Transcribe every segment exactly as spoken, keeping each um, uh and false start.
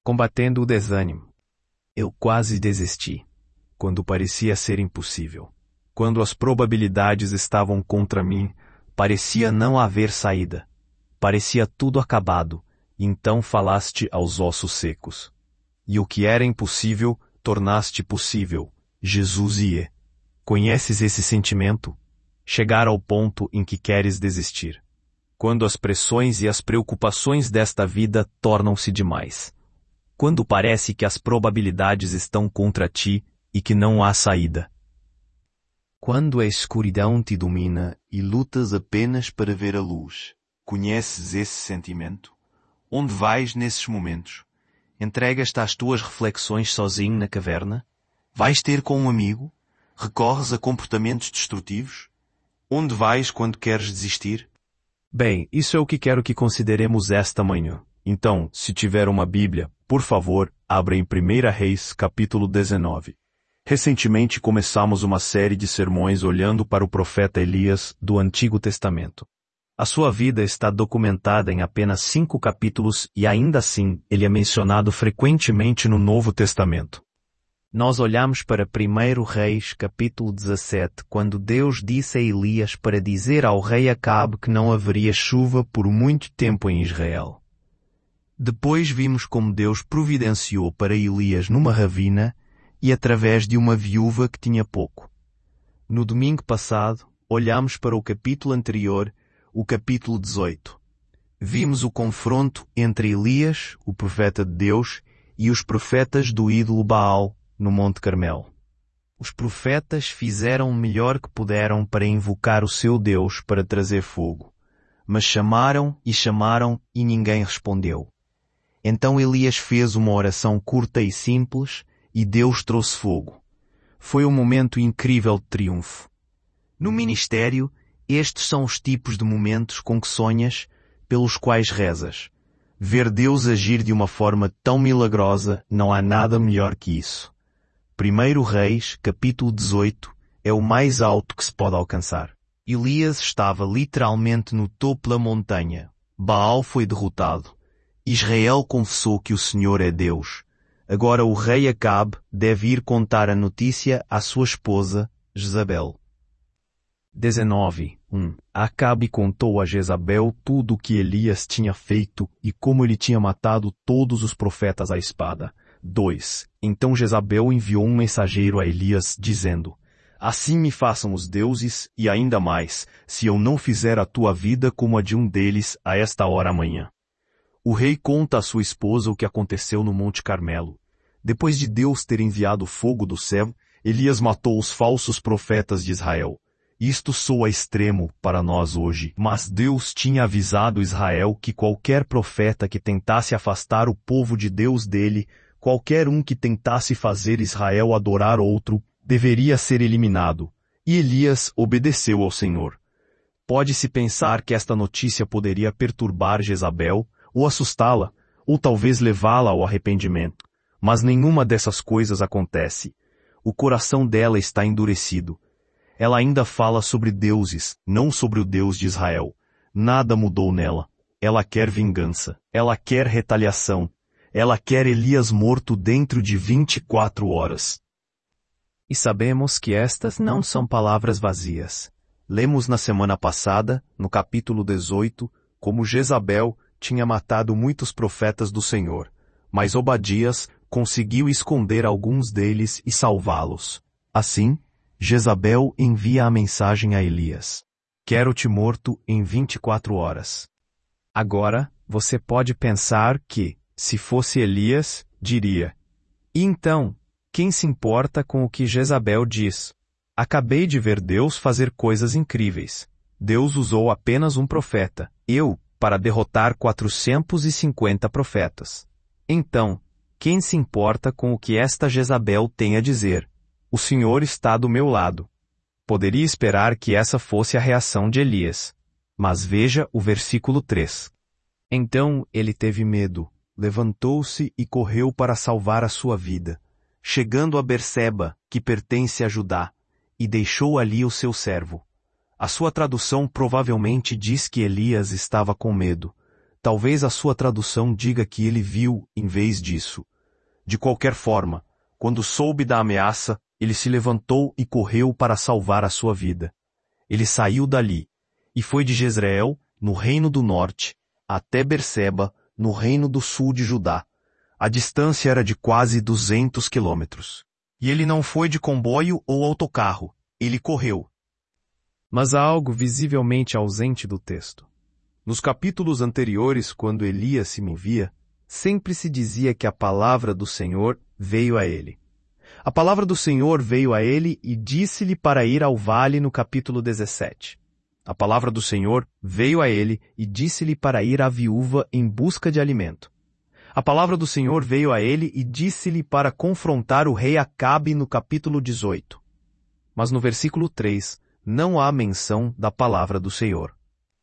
combatendo o desânimo. Eu quase desisti, quando parecia ser impossível. Quando as probabilidades estavam contra mim, parecia não haver saída. Parecia tudo acabado, então falaste aos ossos secos. E o que era impossível, tornaste possível, Jesus ie. Conheces esse sentimento? Chegar ao ponto em que queres desistir. Quando as pressões e as preocupações desta vida tornam-se demais. Quando parece que as probabilidades estão contra ti e que não há saída. Quando a escuridão te domina e lutas apenas para ver a luz. Conheces esse sentimento? Onde vais nesses momentos? Entregas-te às tuas reflexões sozinho na caverna? Vais ter com um amigo? Recorres a comportamentos destrutivos? Onde vais quando queres desistir? Bem, isso é o que quero que consideremos esta manhã. Então, se tiver uma Bíblia, por favor, abra em primeira Reis, capítulo dezenove. Recentemente começamos uma série de sermões olhando para o profeta Elias do Antigo Testamento. A sua vida está documentada em apenas cinco capítulos e ainda assim ele é mencionado frequentemente no Novo Testamento. Nós olhamos para primeira Reis, capítulo dezessete, quando Deus disse a Elias para dizer ao rei Acabe que não haveria chuva por muito tempo em Israel. Depois vimos como Deus providenciou para Elias numa ravina e através de uma viúva que tinha pouco. No domingo passado, olhamos para o capítulo anterior, o capítulo dezoito. Vimos o confronto entre Elias, o profeta de Deus, e os profetas do ídolo Baal, no Monte Carmelo. Os profetas fizeram o melhor que puderam para invocar o seu Deus para trazer fogo. Mas chamaram e chamaram e ninguém respondeu. Então Elias fez uma oração curta e simples e Deus trouxe fogo. Foi um momento incrível de triunfo. No ministério, estes são os tipos de momentos com que sonhas, pelos quais rezas. Ver Deus agir de uma forma tão milagrosa, não há nada melhor que isso. primeira Reis, capítulo dezoito, é o mais alto que se pode alcançar. Elias estava literalmente no topo da montanha. Baal foi derrotado. Israel confessou que o Senhor é Deus. Agora o rei Acabe deve ir contar a notícia à sua esposa, Jezabel. dezenove, um. Acabe contou a Jezabel tudo o que Elias tinha feito e como ele tinha matado todos os profetas à espada. dois. Então Jezabel enviou um mensageiro a Elias, dizendo: Assim me façam os deuses, e ainda mais, se eu não fizer a tua vida como a de um deles a esta hora amanhã. O rei conta à sua esposa o que aconteceu no Monte Carmelo. Depois de Deus ter enviado fogo do céu, Elias matou os falsos profetas de Israel. Isto soa extremo para nós hoje, mas Deus tinha avisado Israel que qualquer profeta que tentasse afastar o povo de Deus dele, qualquer um que tentasse fazer Israel adorar outro, deveria ser eliminado. E Elias obedeceu ao Senhor. Pode-se pensar que esta notícia poderia perturbar Jezabel, ou assustá-la, ou talvez levá-la ao arrependimento. Mas nenhuma dessas coisas acontece. O coração dela está endurecido. Ela ainda fala sobre deuses, não sobre o Deus de Israel. Nada mudou nela. Ela quer vingança. Ela quer retaliação. Ela quer Elias morto dentro de vinte e quatro horas. E sabemos que estas não são palavras vazias. Lemos na semana passada, no capítulo dezoito, como Jezabel tinha matado muitos profetas do Senhor, mas Obadias conseguiu esconder alguns deles e salvá-los. Assim, Jezabel envia a mensagem a Elias: Quero-te morto em vinte e quatro horas. Agora, você pode pensar que, se fosse Elias, diria: E então, quem se importa com o que Jezabel diz? Acabei de ver Deus fazer coisas incríveis. Deus usou apenas um profeta, eu, para derrotar quatrocentos e cinquenta profetas. Então, quem se importa com o que esta Jezabel tem a dizer? O Senhor está do meu lado. Poderia esperar que essa fosse a reação de Elias. Mas veja o versículo três. Então ele teve medo, levantou-se e correu para salvar a sua vida, chegando a Berseba, que pertence a Judá, e deixou ali o seu servo. A sua tradução provavelmente diz que Elias estava com medo. Talvez a sua tradução diga que ele viu em vez disso. De qualquer forma, quando soube da ameaça, ele se levantou e correu para salvar a sua vida. Ele saiu dali, e foi de Jezreel, no reino do norte, até Berseba, no reino do sul de Judá. A distância era de quase duzentos quilômetros. E ele não foi de comboio ou autocarro, ele correu. Mas há algo visivelmente ausente do texto. Nos capítulos anteriores, quando Elias se movia, sempre se dizia que a palavra do Senhor veio a ele. A palavra do Senhor veio a ele e disse-lhe para ir ao vale no capítulo dezessete. A palavra do Senhor veio a ele e disse-lhe para ir à viúva em busca de alimento. A palavra do Senhor veio a ele e disse-lhe para confrontar o rei Acabe no capítulo dezoito. Mas no versículo três, não há menção da palavra do Senhor.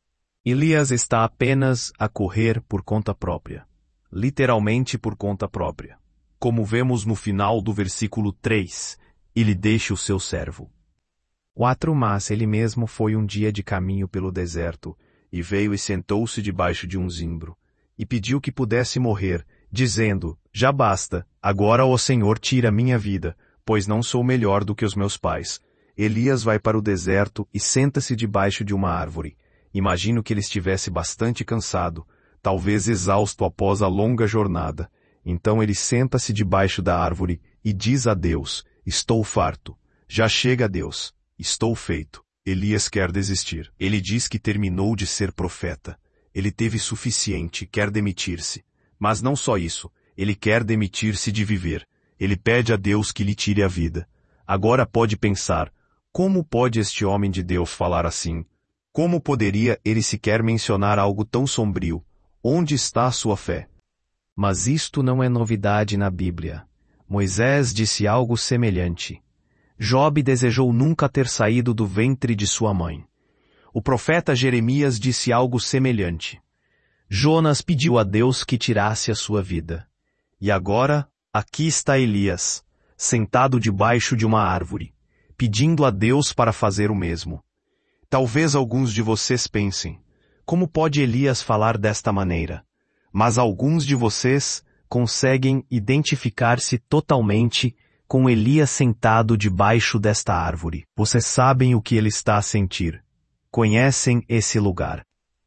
Elias está apenas a correr por conta própria. Literalmente por conta própria. Como vemos no final do versículo três, ele deixa o seu servo. quatro Mas ele mesmo foi um dia de caminho pelo deserto, e veio e sentou-se debaixo de um zimbro, e pediu que pudesse morrer, dizendo, já basta, agora ó Senhor tira minha vida, pois não sou melhor do que os meus pais. Elias vai para o deserto e senta-se debaixo de uma árvore. Imagino que ele estivesse bastante cansado, talvez exausto após a longa jornada. Então ele senta-se debaixo da árvore e diz a Deus, estou farto. Já chega, Deus. Estou feito. Elias quer desistir. Ele diz que terminou de ser profeta. Ele teve suficiente, quer demitir-se. Mas não só isso, ele quer demitir-se de viver. Ele pede a Deus que lhe tire a vida. Agora pode pensar, como pode este homem de Deus falar assim? Como poderia ele sequer mencionar algo tão sombrio? Onde está a sua fé? Mas isto não é novidade na Bíblia. Moisés disse algo semelhante. Jobe desejou nunca ter saído do ventre de sua mãe. O profeta Jeremias disse algo semelhante. Jonas pediu a Deus que tirasse a sua vida. E agora, aqui está Elias, sentado debaixo de uma árvore, pedindo a Deus para fazer o mesmo. Talvez alguns de vocês pensem, como pode Elias falar desta maneira? Mas alguns de vocês conseguem identificar-se totalmente com Elias sentado debaixo desta árvore. Vocês sabem o que ele está a sentir. Conhecem esse lugar.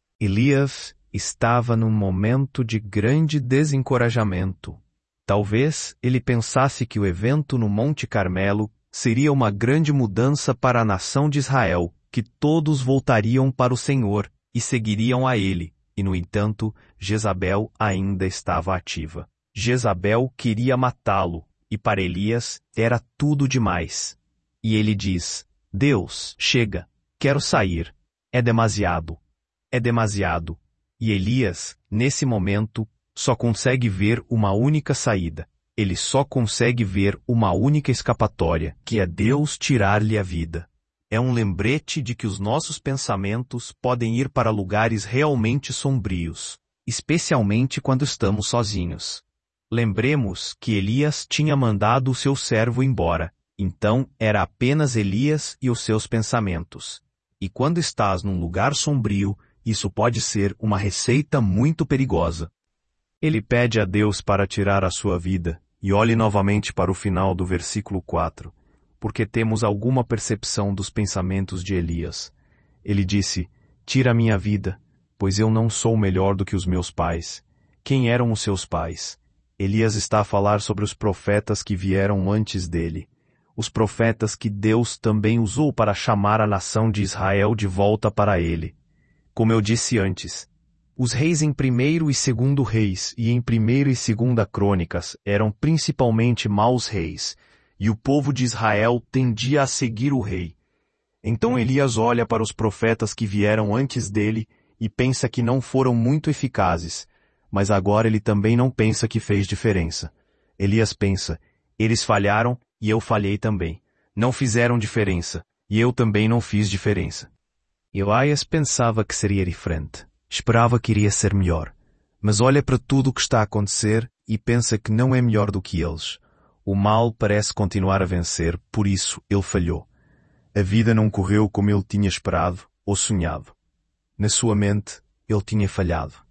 Elias estava num momento de grande desencorajamento. Talvez ele pensasse que o evento no Monte Carmelo seria uma grande mudança para a nação de Israel, que todos voltariam para o Senhor e seguiriam a ele. E, no entanto, Jezabel ainda estava ativa. Jezabel queria matá-lo, e para Elias era tudo demais. E ele diz, Deus, chega, quero sair. É demasiado. É demasiado. E Elias, nesse momento, só consegue ver uma única saída. Ele só consegue ver uma única escapatória, que é Deus tirar-lhe a vida. É um lembrete de que os nossos pensamentos podem ir para lugares realmente sombrios, especialmente quando estamos sozinhos. Lembremos que Elias tinha mandado o seu servo embora, então era apenas Elias e os seus pensamentos. E quando estás num lugar sombrio, isso pode ser uma receita muito perigosa. Ele pede a Deus para tirar a sua vida, e olhe novamente para o final do versículo quatro. Porque temos alguma percepção dos pensamentos de Elias. Ele disse, tira minha vida, pois eu não sou melhor do que os meus pais. Quem eram os seus pais? Elias está a falar sobre os profetas que vieram antes dele. Os profetas que Deus também usou para chamar a nação de Israel de volta para ele. Como eu disse antes, os reis em primeiro e segundo reis e em primeiro e segunda crônicas eram principalmente maus reis, e o povo de Israel tendia a seguir o rei. Então Elias olha para os profetas que vieram antes dele e pensa que não foram muito eficazes, mas agora ele também não pensa que fez diferença. Elias pensa, eles falharam e eu falhei também. Não fizeram diferença, e eu também não fiz diferença. Elias pensava que seria diferente. Esperava que iria ser melhor. Mas olha para tudo o que está a acontecer e pensa que não é melhor do que eles. O mal parece continuar a vencer, por isso ele falhou. A vida não correu como ele tinha esperado ou sonhado. Na sua mente, ele tinha falhado.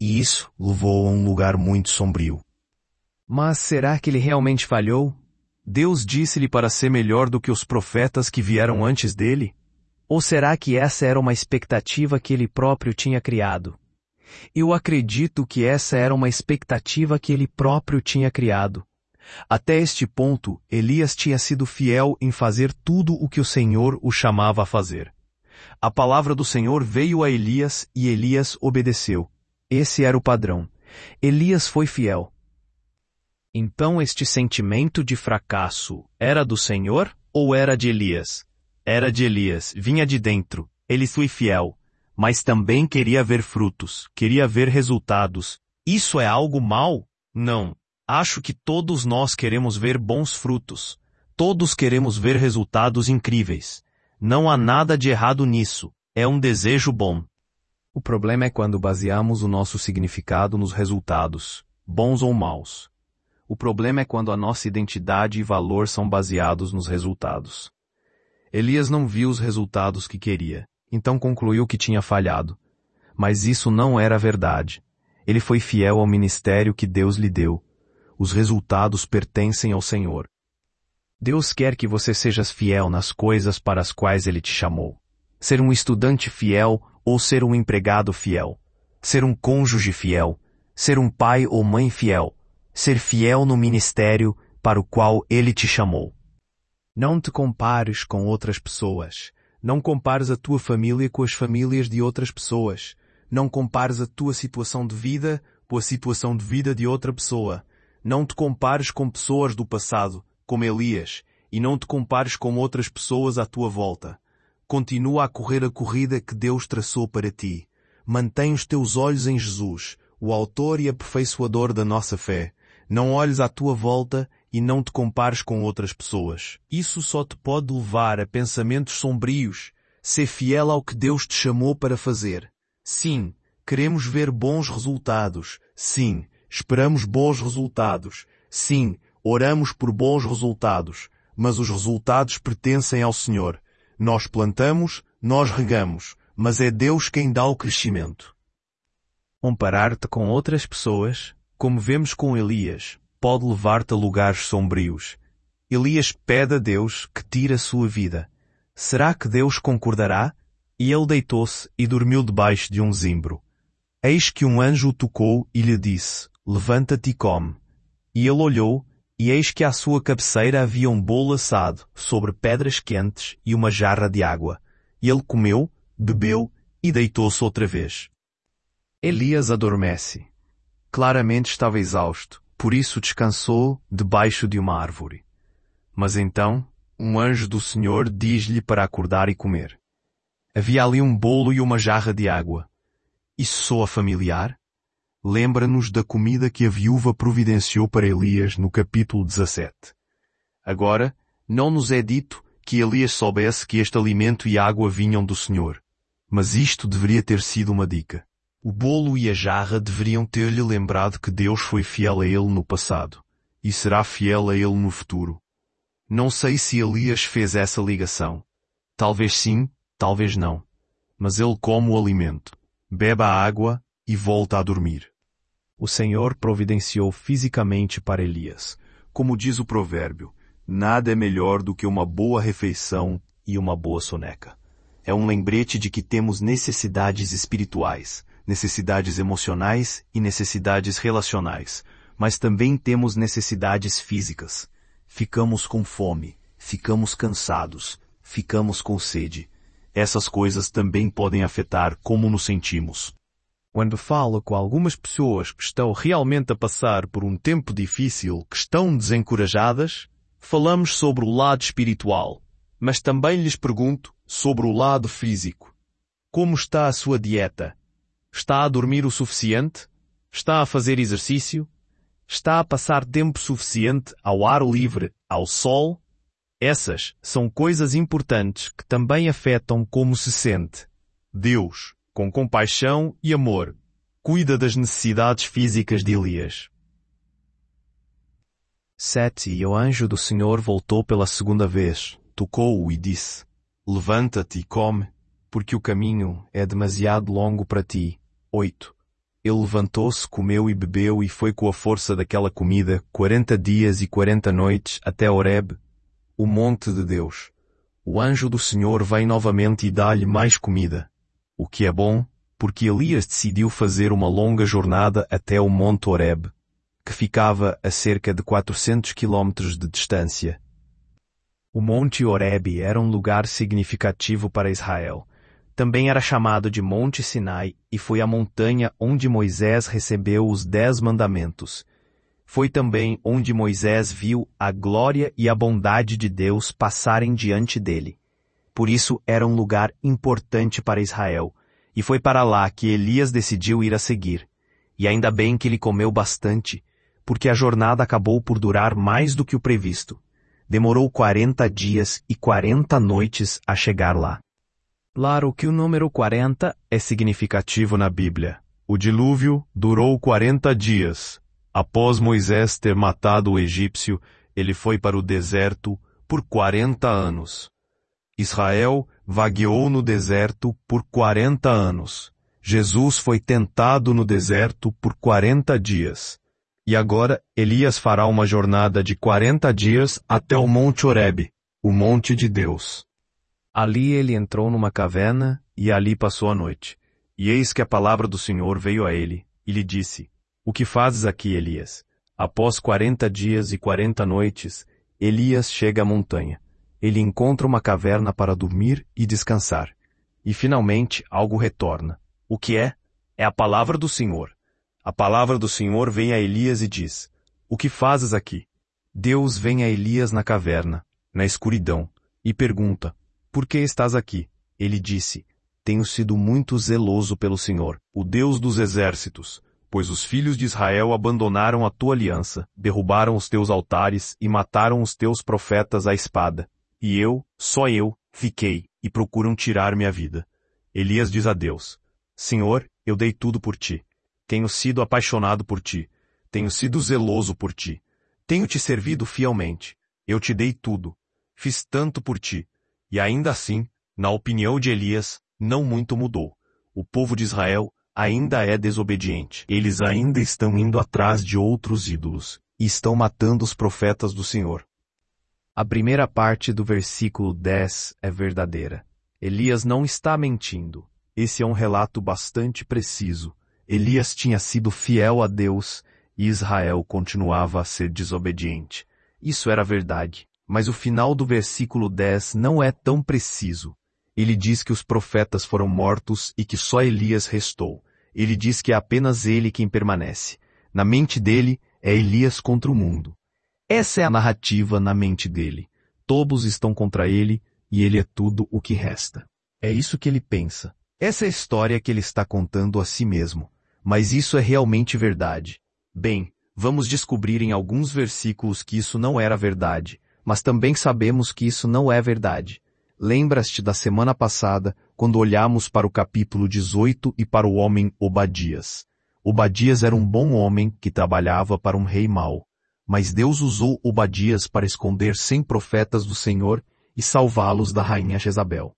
e isso levou a um lugar muito sombrio. Mas será que ele realmente falhou? Deus disse-lhe para ser melhor do que os profetas que vieram antes dele? Ou será que essa era uma expectativa que ele próprio tinha criado? Eu acredito que essa era uma expectativa que ele próprio tinha criado. Até este ponto, Elias tinha sido fiel em fazer tudo o que o Senhor o chamava a fazer. A palavra do Senhor veio a Elias e Elias obedeceu. Esse era o padrão. Elias foi fiel. Então este sentimento de fracasso era do Senhor ou era de Elias? Era de Elias, vinha de dentro. Ele foi fiel, mas também queria ver frutos, queria ver resultados. Isso é algo mau? Não. Acho que todos nós queremos ver bons frutos. Todos queremos ver resultados incríveis. Não há nada de errado nisso. É um desejo bom. O problema é quando baseamos o nosso significado nos resultados, bons ou maus. O problema é quando a nossa identidade e valor são baseados nos resultados. Elias não viu os resultados que queria, então concluiu que tinha falhado. Mas isso não era verdade. Ele foi fiel ao ministério que Deus lhe deu. Os resultados pertencem ao Senhor. Deus quer que você sejas fiel nas coisas para as quais Ele te chamou. Ser um estudante fiel ou ser um empregado fiel. Ser um cônjuge fiel. Ser um pai ou mãe fiel. Ser fiel no ministério para o qual Ele te chamou. Não te compares com outras pessoas. Não compares a tua família com as famílias de outras pessoas. Não compares a tua situação de vida com a situação de vida de outra pessoa. Não te compares com pessoas do passado, como Elias, e não te compares com outras pessoas à tua volta. Continua a correr a corrida que Deus traçou para ti. Mantém os teus olhos em Jesus, o autor e aperfeiçoador da nossa fé. Não olhes à tua volta e não te compares com outras pessoas. Isso só te pode levar a pensamentos sombrios. Ser fiel ao que Deus te chamou para fazer. Sim, queremos ver bons resultados. Sim, esperamos bons resultados. Sim, oramos por bons resultados. Mas os resultados pertencem ao Senhor. Nós plantamos, nós regamos, mas é Deus quem dá o crescimento. Comparar-te com outras pessoas, como vemos com Elias, pode levar-te a lugares sombrios. Elias pede a Deus que tire a sua vida. Será que Deus concordará? E ele deitou-se e dormiu debaixo de um zimbro. Eis que um anjo o tocou e lhe disse, levanta-te e come. E ele olhou, e eis que à sua cabeceira havia um bolo assado, sobre pedras quentes e uma jarra de água. E ele comeu, bebeu e deitou-se outra vez. Elias adormece. Claramente estava exausto, por isso descansou debaixo de uma árvore. Mas então, um anjo do Senhor diz-lhe para acordar e comer. Havia ali um bolo e uma jarra de água. Isso soa familiar? Lembra-nos da comida que a viúva providenciou para Elias no capítulo dezassete. Agora, não nos é dito que Elias soubesse que este alimento e água vinham do Senhor. Mas isto deveria ter sido uma dica. O bolo e a jarra deveriam ter-lhe lembrado que Deus foi fiel a ele no passado, e será fiel a ele no futuro. Não sei se Elias fez essa ligação. Talvez sim, talvez não. Mas ele come o alimento, bebe a água e volta a dormir. O Senhor providenciou fisicamente para Elias. Como diz o provérbio, nada é melhor do que uma boa refeição e uma boa soneca. É um lembrete de que temos necessidades espirituais, necessidades emocionais e necessidades relacionais, mas também temos necessidades físicas. Ficamos com fome, ficamos cansados, ficamos com sede. Essas coisas também podem afetar como nos sentimos. Quando falo com algumas pessoas que estão realmente a passar por um tempo difícil, que estão desencorajadas, falamos sobre o lado espiritual, mas também lhes pergunto sobre o lado físico. Como está a sua dieta? Está a dormir o suficiente? Está a fazer exercício? Está a passar tempo suficiente ao ar livre, ao sol? Essas são coisas importantes que também afetam como se sente. Deus, com compaixão e amor, cuida das necessidades físicas de Elias. Sete. E o anjo do Senhor voltou pela segunda vez, tocou-o e disse, levanta-te e come, porque o caminho é demasiado longo para ti. Oito. Ele levantou-se, comeu e bebeu e foi com a força daquela comida quarenta dias e quarenta noites até Horebe, o monte de Deus. O anjo do Senhor vem novamente e dá-lhe mais comida. O que é bom, porque Elias decidiu fazer uma longa jornada até o monte Horebe, que ficava a cerca de quatrocentos quilômetros de distância. O monte Horebe era um lugar significativo para Israel. Também era chamado de Monte Sinai e foi a montanha onde Moisés recebeu os Dez Mandamentos. Foi também onde Moisés viu a glória e a bondade de Deus passarem diante dele. Por isso era um lugar importante para Israel, e foi para lá que Elias decidiu ir a seguir. E ainda bem que ele comeu bastante, porque a jornada acabou por durar mais do que o previsto. Demorou quarenta dias e quarenta noites a chegar lá. Claro que o número quarenta é significativo na Bíblia. O dilúvio durou quarenta dias. Após Moisés ter matado o egípcio, ele foi para o deserto por quarenta anos. Israel vagueou no deserto por quarenta anos. Jesus foi tentado no deserto por quarenta dias. E agora Elias fará uma jornada de quarenta dias até o Monte Horebe, o monte de Deus. Ali ele entrou numa caverna e ali passou a noite. E eis que a palavra do Senhor veio a ele e lhe disse: O que fazes aqui, Elias? Após quarenta dias e quarenta noites, Elias chega à montanha. Ele encontra uma caverna para dormir e descansar. E finalmente algo retorna. O que é? É a palavra do Senhor. A palavra do Senhor vem a Elias e diz: O que fazes aqui? Deus vem a Elias na caverna, na escuridão, e pergunta: Por que estás aqui? Ele disse: Tenho sido muito zeloso pelo Senhor, o Deus dos exércitos, pois os filhos de Israel abandonaram a tua aliança, derrubaram os teus altares e mataram os teus profetas à espada. E eu, só eu, fiquei, e procuram tirar minha vida. Elias diz a Deus: Senhor, eu dei tudo por ti. Tenho sido apaixonado por ti. Tenho sido zeloso por ti. Tenho te servido fielmente. Eu te dei tudo. Fiz tanto por ti. E ainda assim, na opinião de Elias, não muito mudou. O povo de Israel ainda é desobediente. Eles ainda estão indo atrás de outros ídolos, e estão matando os profetas do Senhor. A primeira parte do versículo dez é verdadeira. Elias não está mentindo. Esse é um relato bastante preciso. Elias tinha sido fiel a Deus, e Israel continuava a ser desobediente. Isso era verdade. Mas o final do versículo dez não é tão preciso. Ele diz que os profetas foram mortos e que só Elias restou. Ele diz que é apenas ele quem permanece. Na mente dele, é Elias contra o mundo. Essa é a narrativa na mente dele. Todos estão contra ele e ele é tudo o que resta. É isso que ele pensa. Essa é a história que ele está contando a si mesmo. Mas isso é realmente verdade. Bem, vamos descobrir em alguns versículos que isso não era verdade. Mas também sabemos que isso não é verdade. Lembras-te da semana passada, quando olhamos para o capítulo dezoito e para o homem Obadias. Obadias era um bom homem que trabalhava para um rei mau. Mas Deus usou Obadias para esconder cem profetas do Senhor e salvá-los da rainha Jezabel.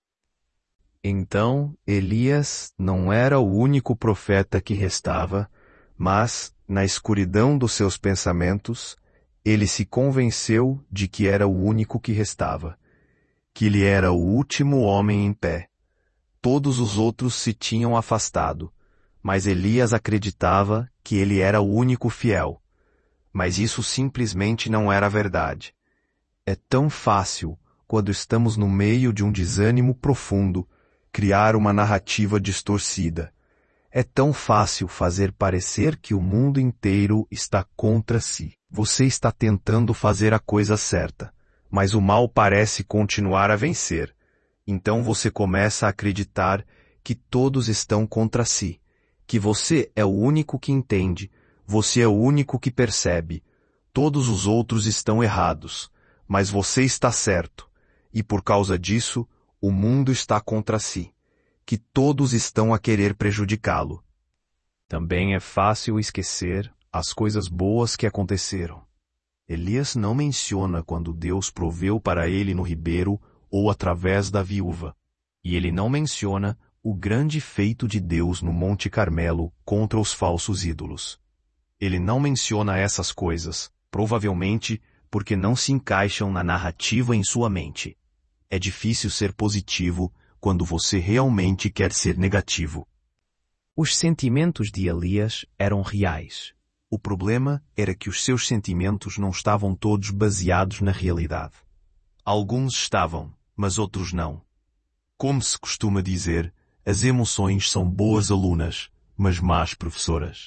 Então, Elias não era o único profeta que restava, mas, na escuridão dos seus pensamentos, ele se convenceu de que era o único que restava, que ele era o último homem em pé. Todos os outros se tinham afastado, mas Elias acreditava que ele era o único fiel. Mas isso simplesmente não era verdade. É tão fácil, quando estamos no meio de um desânimo profundo, criar uma narrativa distorcida. É tão fácil fazer parecer que o mundo inteiro está contra si. Você está tentando fazer a coisa certa, mas o mal parece continuar a vencer. Então você começa a acreditar que todos estão contra si, que você é o único que entende, você é o único que percebe. Todos os outros estão errados, mas você está certo, e por causa disso, o mundo está contra si, que todos estão a querer prejudicá-lo. Também é fácil esquecer as coisas boas que aconteceram. Elias não menciona quando Deus proveu para ele no ribeiro ou através da viúva. E ele não menciona o grande feito de Deus no Monte Carmelo contra os falsos ídolos. Ele não menciona essas coisas, provavelmente porque não se encaixam na narrativa em sua mente. É difícil ser positivo quando você realmente quer ser negativo. Os sentimentos de Elias eram reais. O problema era que os seus sentimentos não estavam todos baseados na realidade. Alguns estavam, mas outros não. Como se costuma dizer, as emoções são boas alunas, mas más professoras.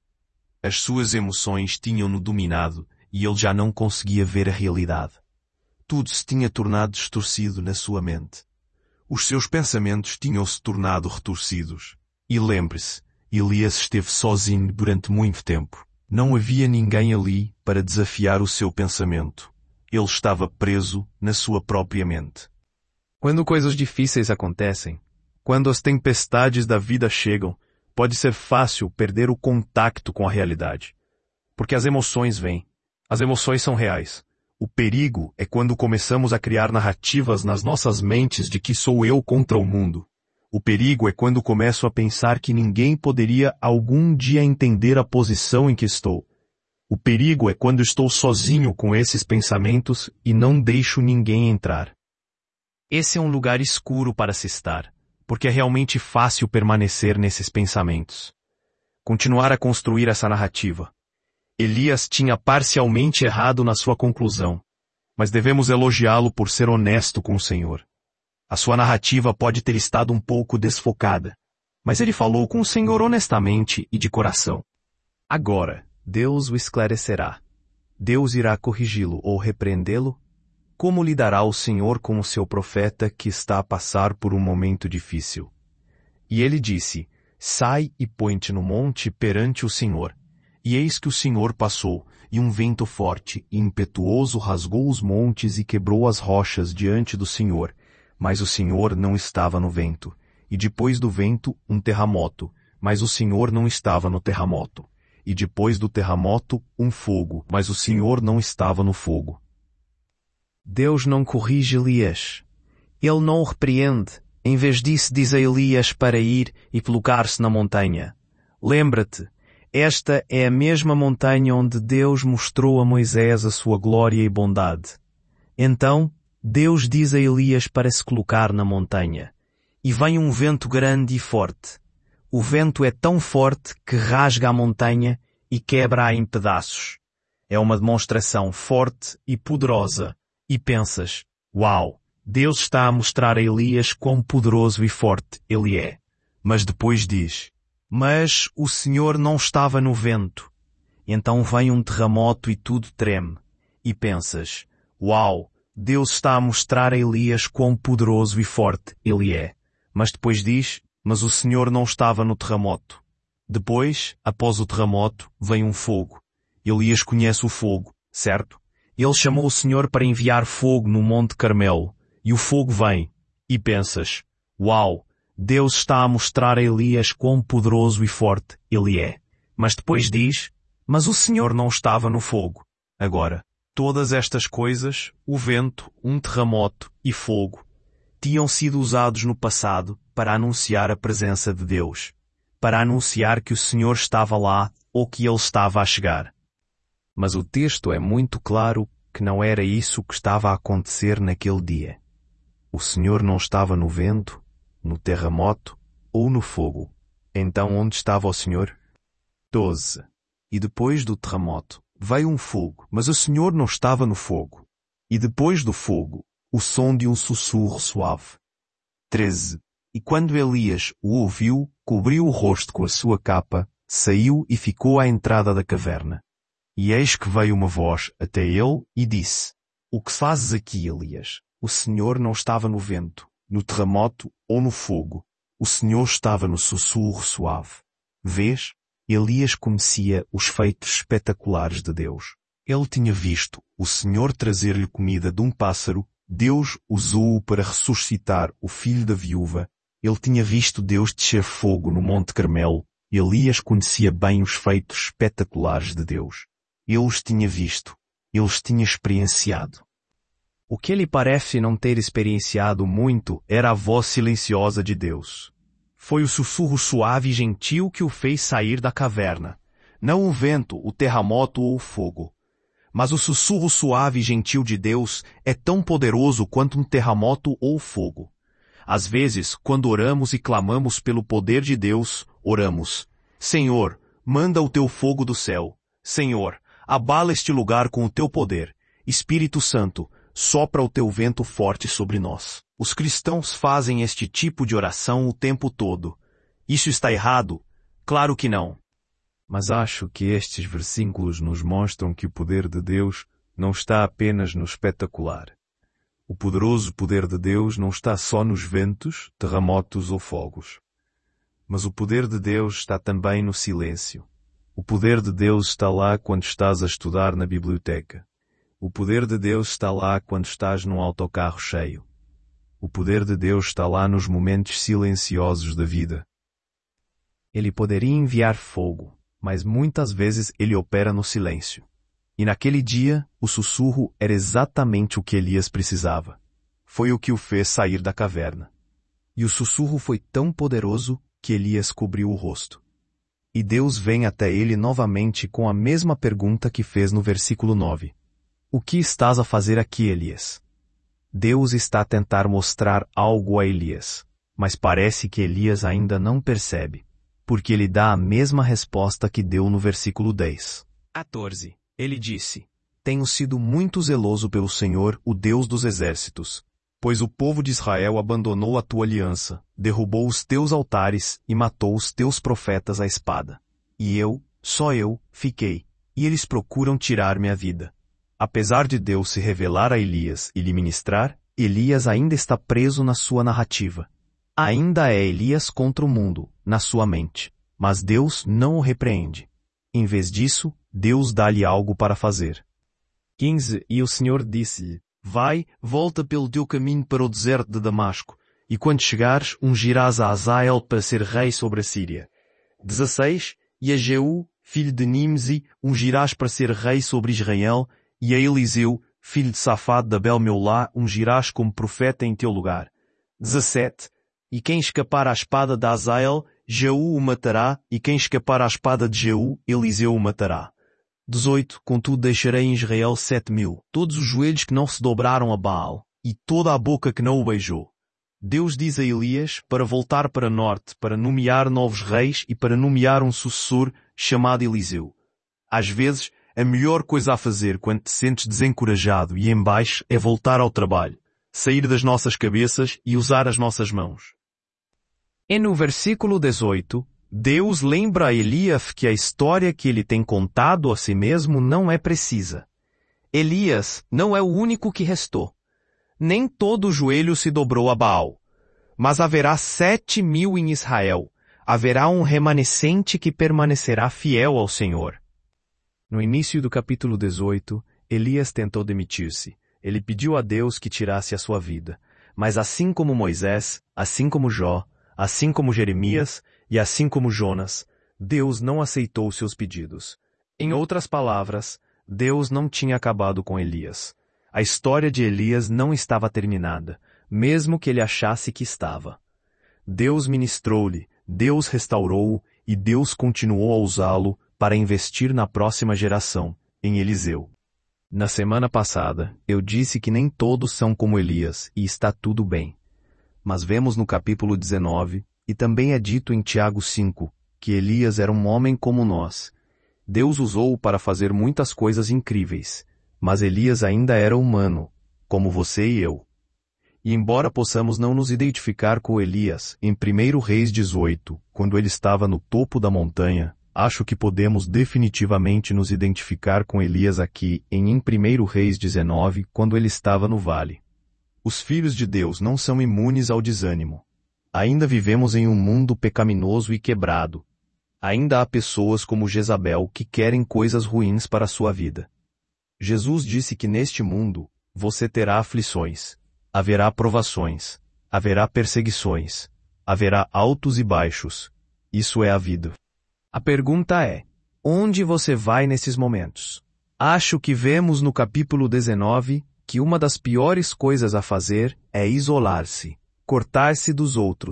As suas emoções tinham-no dominado e ele já não conseguia ver a realidade. Tudo se tinha tornado distorcido na sua mente. Os seus pensamentos tinham-se tornado retorcidos. E lembre-se, Elias esteve sozinho durante muito tempo. Não havia ninguém ali para desafiar o seu pensamento. Ele estava preso na sua própria mente. Quando coisas difíceis acontecem, quando as tempestades da vida chegam, pode ser fácil perder o contato com a realidade. Porque as emoções vêm. As emoções são reais. O perigo é quando começamos a criar narrativas nas nossas mentes de que sou eu contra o mundo. O perigo é quando começo a pensar que ninguém poderia algum dia entender a posição em que estou. O perigo é quando estou sozinho com esses pensamentos e não deixo ninguém entrar. Esse é um lugar escuro para se estar, porque é realmente fácil permanecer nesses pensamentos. Continuar a construir essa narrativa. Elias tinha parcialmente errado na sua conclusão, mas devemos elogiá-lo por ser honesto com o Senhor. A sua narrativa pode ter estado um pouco desfocada, mas ele falou com o Senhor honestamente e de coração. Agora, Deus o esclarecerá. Deus irá corrigi-lo ou repreendê-lo? Como lidará o Senhor com o seu profeta que está a passar por um momento difícil? E ele disse, sai e põe-te no monte perante o Senhor. E eis que o Senhor passou, e um vento forte e impetuoso rasgou os montes e quebrou as rochas diante do Senhor. Mas o Senhor não estava no vento. E depois do vento, um terremoto. Mas o Senhor não estava no terremoto. E depois do terremoto, um fogo. Mas o Senhor não estava no fogo. Deus não corrige Elias. Ele não o repreende. Em vez disso, diz a Elias para ir e colocar-se na montanha. Lembra-te, esta é a mesma montanha onde Deus mostrou a Moisés a sua glória e bondade. Então, Deus diz a Elias para se colocar na montanha. E vem um vento grande e forte. O vento é tão forte que rasga a montanha e quebra-a em pedaços. É uma demonstração forte e poderosa. E pensas, uau, Deus está a mostrar a Elias quão poderoso e forte ele é. Mas depois diz, mas o Senhor não estava no vento. Então vem um terremoto e tudo treme. E pensas, uau, Deus está a mostrar a Elias quão poderoso e forte ele é. Mas depois diz, mas o Senhor não estava no terremoto. Depois, após o terremoto, vem um fogo. Elias conhece o fogo, certo? Ele chamou o Senhor para enviar fogo no Monte Carmelo. E o fogo vem. E pensas, uau, Deus está a mostrar a Elias quão poderoso e forte ele é. Mas depois diz, mas o Senhor não estava no fogo. Agora, todas estas coisas, o vento, um terremoto e fogo, tinham sido usados no passado para anunciar a presença de Deus, para anunciar que o Senhor estava lá ou que Ele estava a chegar. Mas o texto é muito claro que não era isso que estava a acontecer naquele dia. O Senhor não estava no vento, no terremoto ou no fogo. Então onde estava o Senhor? doze. E depois do terremoto, veio um fogo, mas o Senhor não estava no fogo. E depois do fogo, o som de um sussurro suave. treze. E quando Elias o ouviu, cobriu o rosto com a sua capa, saiu e ficou à entrada da caverna. E eis que veio uma voz até ele e disse, o que fazes aqui, Elias? O Senhor não estava no vento, no terremoto ou no fogo. O Senhor estava no sussurro suave. Vês? Elias conhecia os feitos espetaculares de Deus. Ele tinha visto o Senhor trazer-lhe comida de um pássaro. Deus usou-o para ressuscitar o filho da viúva. Ele tinha visto Deus descer fogo no Monte Carmelo. Elias conhecia bem os feitos espetaculares de Deus. Ele os tinha visto. Ele os tinha experienciado. O que lhe parece não ter experienciado muito era a voz silenciosa de Deus. Foi o sussurro suave e gentil que o fez sair da caverna. Não o vento, o terremoto ou o fogo. Mas o sussurro suave e gentil de Deus é tão poderoso quanto um terremoto ou fogo. Às vezes, quando oramos e clamamos pelo poder de Deus, oramos: Senhor, manda o teu fogo do céu. Senhor, abala este lugar com o teu poder. Espírito Santo, sopra o teu vento forte sobre nós. Os cristãos fazem este tipo de oração o tempo todo. Isso está errado? Claro que não. Mas acho que estes versículos nos mostram que o poder de Deus não está apenas no espetacular. O poderoso poder de Deus não está só nos ventos, terremotos ou fogos. Mas o poder de Deus está também no silêncio. O poder de Deus está lá quando estás a estudar na biblioteca. O poder de Deus está lá quando estás num autocarro cheio. O poder de Deus está lá nos momentos silenciosos da vida. Ele poderia enviar fogo, mas muitas vezes ele opera no silêncio. E naquele dia, o sussurro era exatamente o que Elias precisava. Foi o que o fez sair da caverna. E o sussurro foi tão poderoso que Elias cobriu o rosto. E Deus vem até ele novamente com a mesma pergunta que fez no versículo nove. O que estás a fazer aqui, Elias? Deus está a tentar mostrar algo a Elias, mas parece que Elias ainda não percebe, porque ele dá a mesma resposta que deu no versículo dez. quatorze. Ele disse: Tenho sido muito zeloso pelo Senhor, o Deus dos exércitos, pois o povo de Israel abandonou a tua aliança, derrubou os teus altares e matou os teus profetas à espada. E eu, só eu, fiquei, e eles procuram tirar-me a vida. Apesar de Deus se revelar a Elias e lhe ministrar, Elias ainda está preso na sua narrativa. Ainda é Elias contra o mundo, na sua mente, mas Deus não o repreende. Em vez disso, Deus dá-lhe algo para fazer. quinze. E o Senhor disse-lhe: Vai, volta pelo teu caminho para o deserto de Damasco, e quando chegares, ungirás a Azael para ser rei sobre a Síria. dezesseis. E a Jeú, filho de Nimzi, ungirás para ser rei sobre Israel, e a Eliseu, filho de Safate da Abel-Meolá, ungirás como profeta em teu lugar. dezassete. E quem escapar à espada de Azael, Jeú o matará, e quem escapar à espada de Jeú, Eliseu o matará. dezoito. Contudo deixarei em Israel sete mil, todos os joelhos que não se dobraram a Baal, e toda a boca que não o beijou. Deus diz a Elias para voltar para norte, para nomear novos reis e para nomear um sucessor chamado Eliseu. Às vezes, a melhor coisa a fazer quando te sentes desencorajado e em baixo é voltar ao trabalho, sair das nossas cabeças e usar as nossas mãos. E no versículo dezoito, Deus lembra a Elias que a história que ele tem contado a si mesmo não é precisa. Elias não é o único que restou. Nem todo o joelho se dobrou a Baal. Mas haverá sete mil em Israel. Haverá um remanescente que permanecerá fiel ao Senhor. No início do capítulo dezoito, Elias tentou demitir-se. Ele pediu a Deus que tirasse a sua vida. Mas assim como Moisés, assim como Jó, assim como Jeremias e assim como Jonas, Deus não aceitou seus pedidos. Em outras palavras, Deus não tinha acabado com Elias. A história de Elias não estava terminada, mesmo que ele achasse que estava. Deus ministrou-lhe, Deus restaurou-o e Deus continuou a usá-lo para investir na próxima geração, em Eliseu. Na semana passada, eu disse que nem todos são como Elias e está tudo bem. Mas vemos no capítulo dezenove, e também é dito em Tiago cinco, que Elias era um homem como nós. Deus usou-o para fazer muitas coisas incríveis, mas Elias ainda era humano, como você e eu. E embora possamos não nos identificar com Elias em primeiro Reis dezoito, quando ele estava no topo da montanha, acho que podemos definitivamente nos identificar com Elias aqui em primeiro Reis dezenove, quando ele estava no vale. Os filhos de Deus não são imunes ao desânimo. Ainda vivemos em um mundo pecaminoso e quebrado. Ainda há pessoas como Jezabel que querem coisas ruins para a sua vida. Jesus disse que neste mundo, você terá aflições, haverá provações, haverá perseguições, haverá altos e baixos. Isso é a vida. A pergunta é, onde você vai nesses momentos? Acho que vemos no capítulo dezenove que uma das piores coisas a fazer é isolar-se, cortar-se dos outros,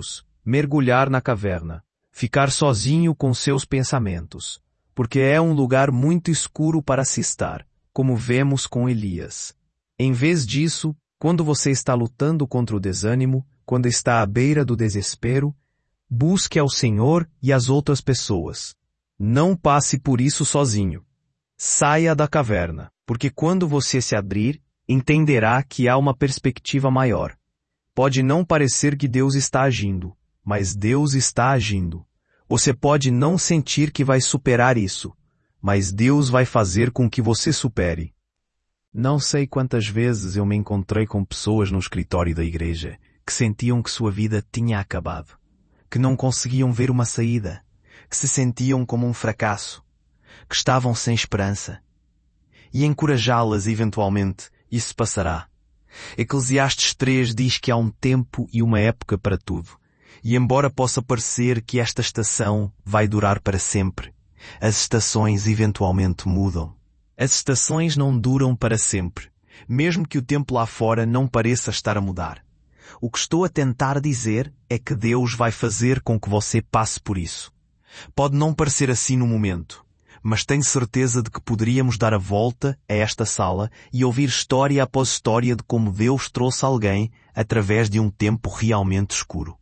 mergulhar na caverna, ficar sozinho com seus pensamentos, porque é um lugar muito escuro para se estar, como vemos com Elias. Em vez disso, quando você está lutando contra o desânimo, quando está à beira do desespero, busque ao Senhor e as outras pessoas. Não passe por isso sozinho. Saia da caverna, porque quando você se abrir, entenderá que há uma perspectiva maior. Pode não parecer que Deus está agindo, mas Deus está agindo. Você pode não sentir que vai superar isso, mas Deus vai fazer com que você supere. Não sei quantas vezes eu me encontrei com pessoas no escritório da igreja que sentiam que sua vida tinha acabado, que não conseguiam ver uma saída, que se sentiam como um fracasso, que estavam sem esperança. E encorajá-las eventualmente, isso passará. Eclesiastes três diz que há um tempo e uma época para tudo. E embora possa parecer que esta estação vai durar para sempre, as estações eventualmente mudam. As estações não duram para sempre, mesmo que o tempo lá fora não pareça estar a mudar. O que estou a tentar dizer é que Deus vai fazer com que você passe por isso. Pode não parecer assim no momento, mas tenho certeza de que poderíamos dar a volta a esta sala e ouvir história após história de como Deus trouxe alguém através de um tempo realmente escuro.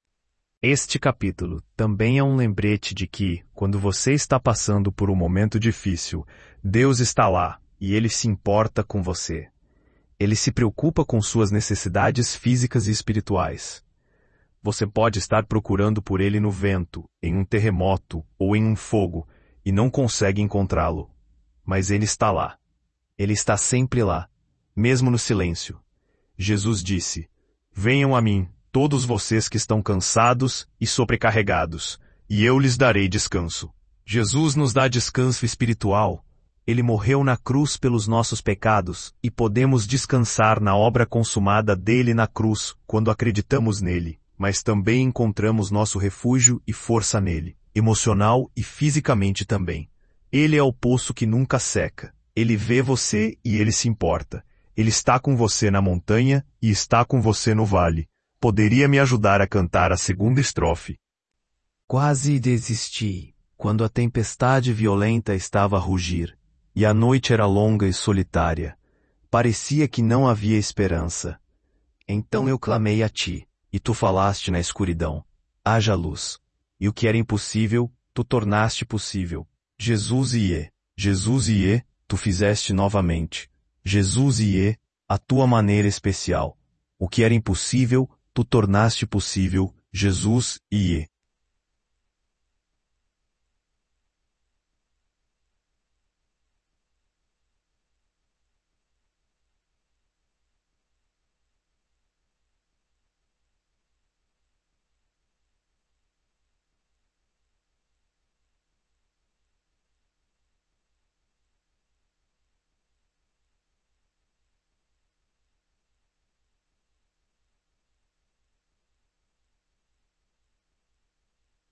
Este capítulo também é um lembrete de que, quando você está passando por um momento difícil, Deus está lá e Ele se importa com você. Ele se preocupa com suas necessidades físicas e espirituais. Você pode estar procurando por Ele no vento, em um terremoto ou em um fogo, e não consegue encontrá-lo. Mas Ele está lá. Ele está sempre lá, mesmo no silêncio. Jesus disse: "Venham a mim, todos vocês que estão cansados e sobrecarregados, e eu lhes darei descanso." Jesus nos dá descanso espiritual. Ele morreu na cruz pelos nossos pecados, e podemos descansar na obra consumada dele na cruz, quando acreditamos nele, mas também encontramos nosso refúgio e força nele, emocional e fisicamente também. Ele é o poço que nunca seca. Ele vê você e ele se importa. Ele está com você na montanha e está com você no vale. Poderia me ajudar a cantar a segunda estrofe? Quase desisti, quando a tempestade violenta estava a rugir, e a noite era longa e solitária. Parecia que não havia esperança. Então eu clamei a ti, e tu falaste na escuridão: haja luz. E o que era impossível, tu tornaste possível. Jesus Iê, Jesus Iê, tu fizeste novamente. Jesus Iê, a tua maneira especial. O que era impossível, tu tornaste possível. Jesus Iê.